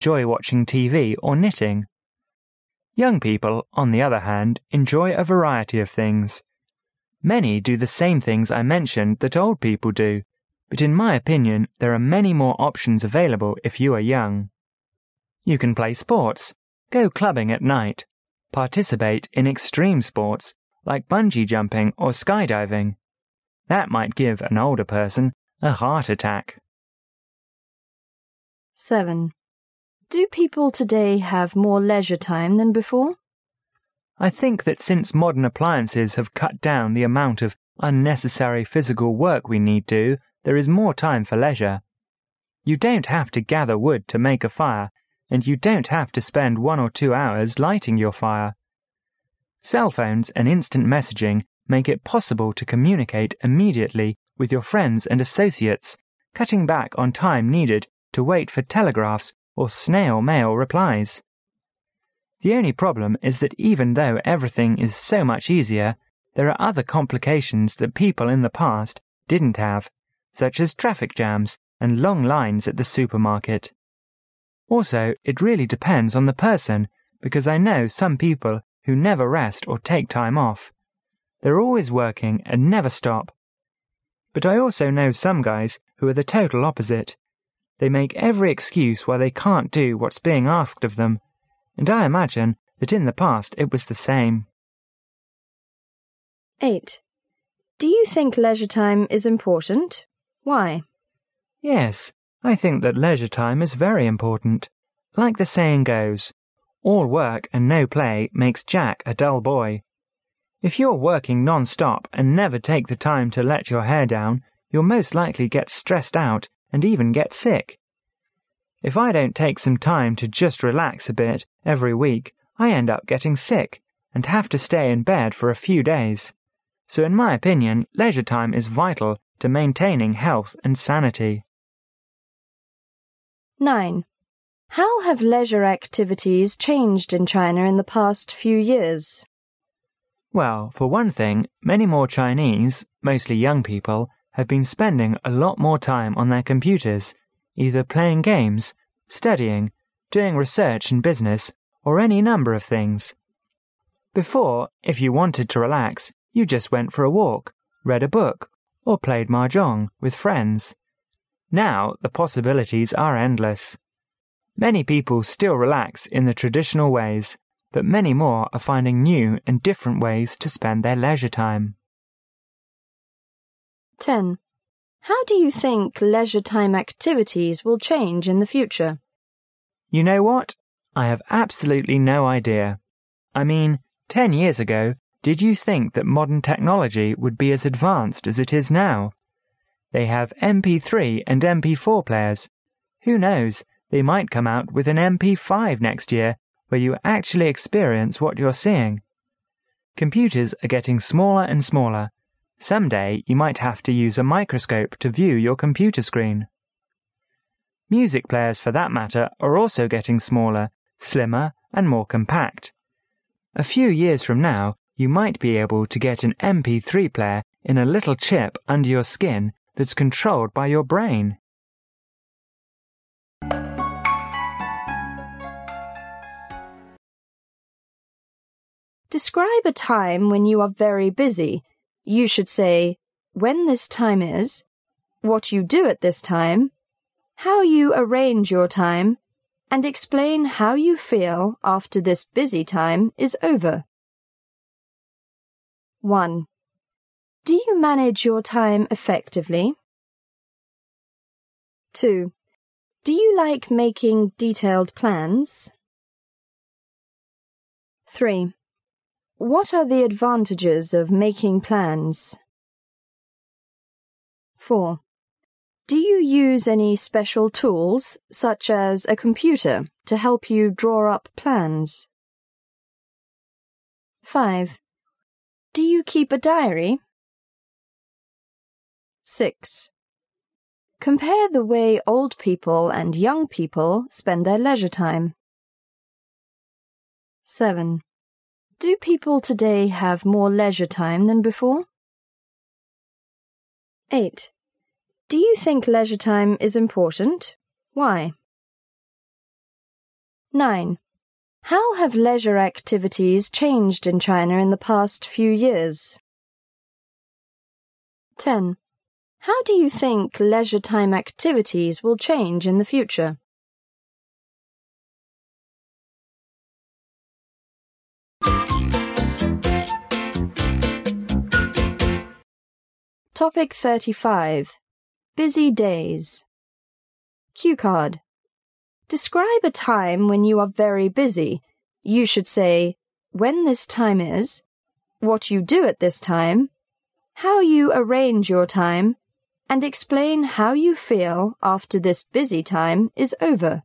enjoy watching TV or knitting. Young people, on the other hand, enjoy a variety of things. Many do the same things I mentioned that old people do, but in my opinion there are many more options available if you are young. You can play sports, go clubbing at night, participate in extreme sports like bungee jumping or skydiving. That might give an older person a heart attack. 7. Do people today have more leisure time than before? I think that since modern appliances have cut down the amount of unnecessary physical work we need to, there is more time for leisure. You don't have to gather wood to make a fire, and you don't have to spend 1 or 2 hours lighting your fire. Cell phones and instant messaging make it possible to communicate immediately with your friends and associates, cutting back on time needed to wait for telegraphs or snail mail replies. The only problem is that even though everything is so much easier, there are other complications that people in the past didn't have, such as traffic jams and long lines at the supermarket. Also, it really depends on the person, because I know some people who never rest or take time off. They're always working and never stop. But I also know some guys who are the total opposite. They make every excuse why they can't do what's being asked of them, and I imagine that in the past it was the same. 8. Do you think leisure time is important? Why? Yes, I think that leisure time is very important. Like the saying goes, all work and no play makes Jack a dull boy. If you're working non-stop and never take the time to let your hair down, you'll most likely get stressed out and even get sick. If I don't take some time to just relax a bit every week, I end up getting sick and have to stay in bed for a few days. So in my opinion, leisure time is vital to maintaining health and sanity. 9. How have leisure activities changed in China in the past few years? Well, for one thing, many more Chinese, mostly young people, have been spending a lot more time on their computers, either playing games, studying, doing research and business, or any number of things. Before, if you wanted to relax, you just went for a walk, read a book, or played mahjong with friends. Now, the possibilities are endless. Many people still relax in the traditional ways, but many more are finding new and different ways to spend their leisure time. 10. How do you think leisure time activities will change in the future? You know what? I have absolutely no idea. I mean, 10 years ago, did you think that modern technology would be as advanced as it is now? They have MP3 and MP4 players. Who knows, they might come out with an MP5 next year, where you actually experience what you're seeing. Computers are getting smaller and smaller. Someday you might have to use a microscope to view your computer screen. Music players, for that matter, are also getting smaller, slimmer, and more compact. A few years from now, you might be able to get an MP3 player in a little chip under your skin that's controlled by your brain. Describe a time when you are very busy. You should say when this time is, what you do at this time, how you arrange your time, and explain how you feel after this busy time is over. 1. Do you manage your time effectively? 2. Do you like making detailed plans? 3. What are the advantages of making plans? 4. Do you use any special tools, such as a computer, to help you draw up plans? 5. Do you keep a diary? 6. Compare the way old people and young people spend their leisure time. 7. Do people today have more leisure time than before? 8. Do you think leisure time is important? Why? 9. How have leisure activities changed in China in the past few years? 10. How do you think leisure time activities will change in the future? Topic 35. Busy days. Cue card. Describe a time when you are very busy. You should say when this time is, what you do at this time, how you arrange your time, and explain how you feel after this busy time is over.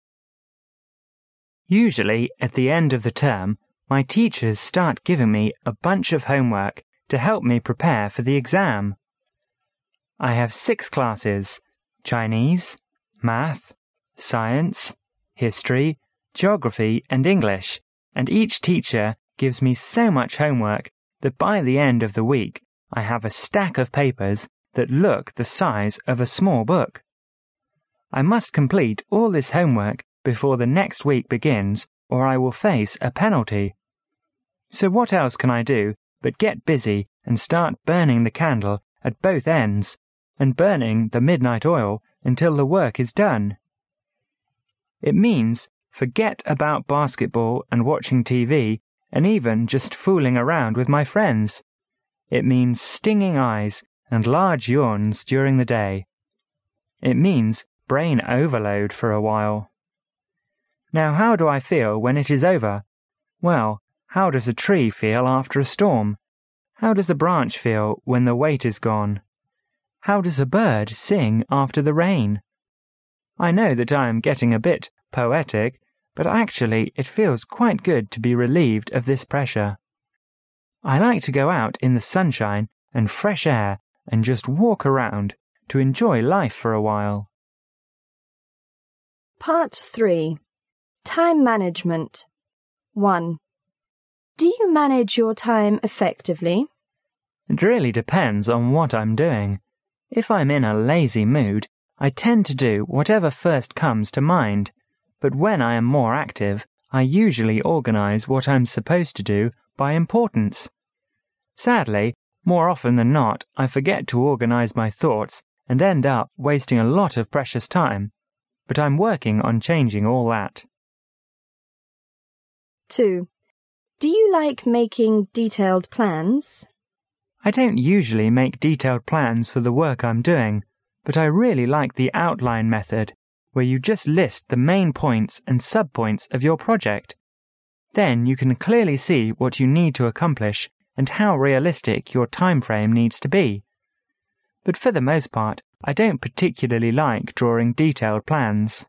Usually, at the end of the term, my teachers start giving me a bunch of homework to help me prepare for the exam. I have 6 classes: Chinese, Math, Science, History, Geography and English, and each teacher gives me so much homework that by the end of the week I have a stack of papers that look the size of a small book. I must complete all this homework before the next week begins, or I will face a penalty. So what else can I do but get busy and start burning the candle at both ends, and burning the midnight oil until the work is done? It means forget about basketball and watching TV and even just fooling around with my friends. It means stinging eyes and large yawns during the day. It means brain overload for a while. Now, how do I feel when it is over? Well, how does a tree feel after a storm? How does a branch feel when the weight is gone? How does a bird sing after the rain? I know that I am getting a bit poetic, but actually it feels quite good to be relieved of this pressure. I like to go out in the sunshine and fresh air and just walk around to enjoy life for a while. Part 3. Time management. 1. Do you manage your time effectively? It really depends on what I'm doing. If I'm in a lazy mood, I tend to do whatever first comes to mind, but when I am more active, I usually organize what I'm supposed to do by importance. Sadly, more often than not, I forget to organize my thoughts and end up wasting a lot of precious time, but I'm working on changing all that. 2. Do you like making detailed plans? I don't usually make detailed plans for the work I'm doing, but I really like the outline method, where you just list the main points and subpoints of your project. Then you can clearly see what you need to accomplish and how realistic your time frame needs to be. But for the most part, I don't particularly like drawing detailed plans.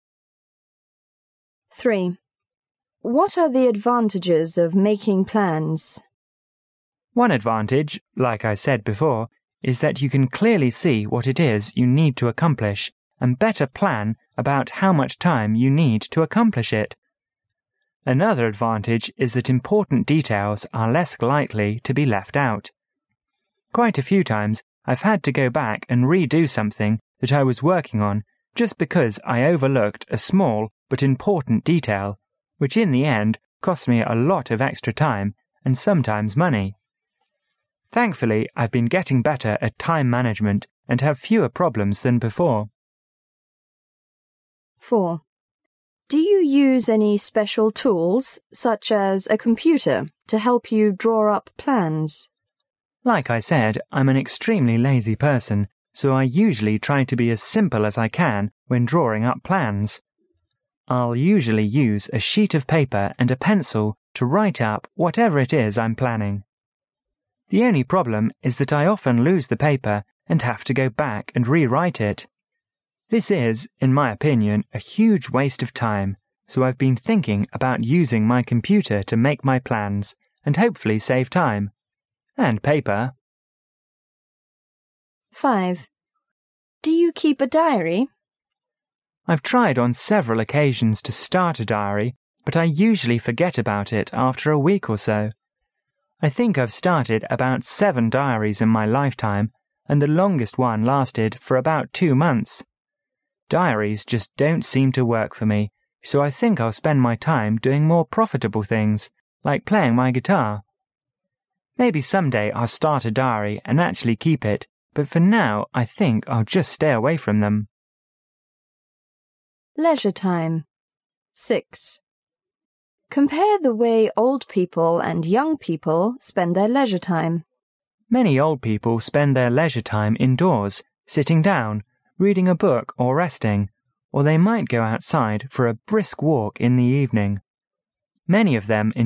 3. What are the advantages of making plans? One advantage, like I said before, is that you can clearly see what it is you need to accomplish and better plan about how much time you need to accomplish it. Another advantage is that important details are less likely to be left out. Quite a few times I've had to go back and redo something that I was working on just because I overlooked a small but important detail, which in the end cost me a lot of extra time and sometimes money. Thankfully, I've been getting better at time management and have fewer problems than before. 4. Do you use any special tools, such as a computer, to help you draw up plans? Like I said, I'm an extremely lazy person, so I usually try to be as simple as I can when drawing up plans. I'll usually use a sheet of paper and a pencil to write up whatever it is I'm planning. The only problem is that I often lose the paper and have to go back and rewrite it. This is, in my opinion, a huge waste of time, so I've been thinking about using my computer to make my plans and hopefully save time. And paper. 5. Do you keep a diary? I've tried on several occasions to start a diary, but I usually forget about it after a week or so. I think I've started about 7 diaries in my lifetime, and the longest one lasted for about 2 months. Diaries just don't seem to work for me, so I think I'll spend my time doing more profitable things, like playing my guitar. Maybe someday I'll start a diary and actually keep it, but for now I think I'll just stay away from them. Leisure time. 6. Compare the way old people and young people spend their leisure time. Many old people spend their leisure time indoors, sitting down, reading a book or resting, or they might go outside for a brisk walk in the evening. Many of them